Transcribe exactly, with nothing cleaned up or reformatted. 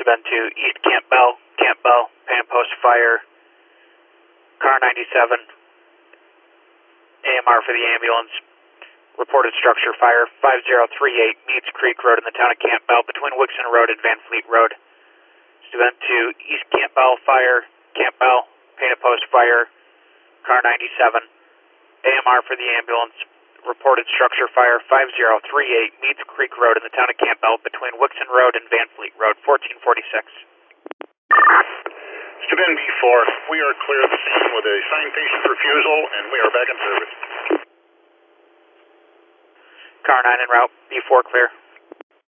Bend to East Camp Bell, Camp Bell, Pan Post Fire, car ninety-seven, A M R for the ambulance. Reported structure fire five zero three eight Meads Creek Road in the town of Camp Bell between Wixon Road and Van Fleet Road. Bend to East Camp Bell Fire, Camp Bell, Painted Post Fire, car ninety-seven, A M R for the ambulance. Reported structure fire five zero three eight Meads Creek Road in the town of Camp Bell between Wixon Road and Van Fleet Road, fourteen forty-six. Bend B four, we are clear of the scene with a signed patient refusal and we are back in service. Car nine en route, B four clear.